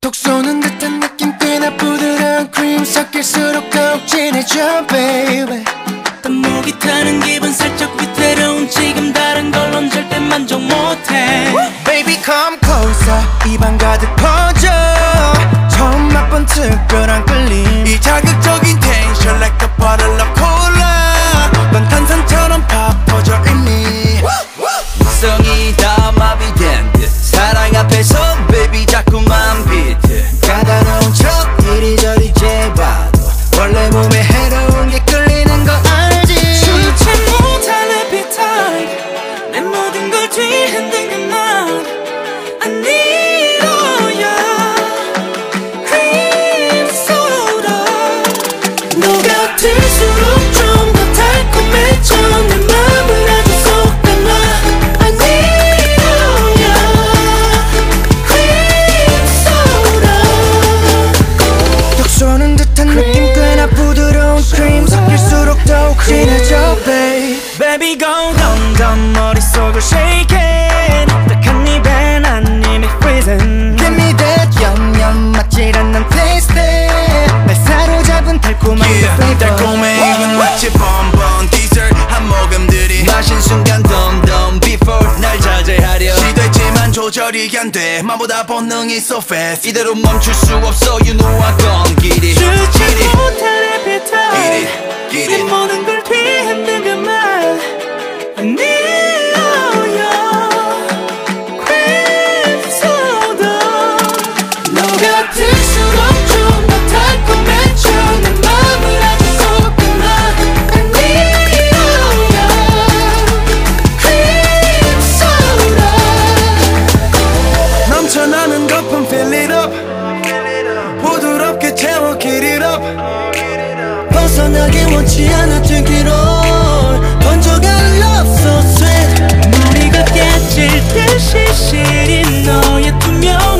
톡 쏘는 듯한 느낌 꽤나 부드러운 크림 섞일수록 더욱 진해져 baby. 또 목이 타는 기분 살짝 위태로운 지금 다른 걸론 절대 만족 못해. Baby come closer 입안 가득 퍼져 처음 맛본 특별한 끌림 이 자극적인 텐션 like a bottle of cola 넌 탄산처럼 파퍼져 이미 성이 다 마비된 듯 사랑 앞에서 baby 자꾸만 비트 까다로운 척 이리저리 재봐도 원래 몸에 해로운 게 끌리는 거 알지. 주체 못할 appetite 내 모든 걸 뒤흔든 그만 I need all your cream soda 녹아들수록 좀 더 달콤해져 내 맘을 아주 쏙 담아 I need all your cream soda 톡 쏘는 듯한 느낌 꽤나 부드러운 크림 섞일수록 더욱 진해져 babe. Baby go dumb dumb 머릿속을 shaking 딱한 입에 난 이미 freezing Give me that yum yum 맞질 않는 taste 날 사로잡은 달콤한 그 flavor 달콤해 이건 마치 bonbon dessert 한 모금들이 마신 순간 덤덤 before 날 자제하려 시도했지만 조절이 안 돼 마보다 본능이 so fast 이대로 멈출 수 없어 you know I gone get it 주체 못할 appetite Get 내 it 모든 걸 뒤흔든 그만 I need all your cream soda 녹아들수록 좀 더 달콤해져 내 맘을 아주 쏙 담아 I need all your cream soda 넘쳐나는 거품 fill it up 부드럽게 채워 get it up 벗어나기 원치 않아 등기로 번져가는 love so sweet 머리가 깨질 듯이 시린 너의 투명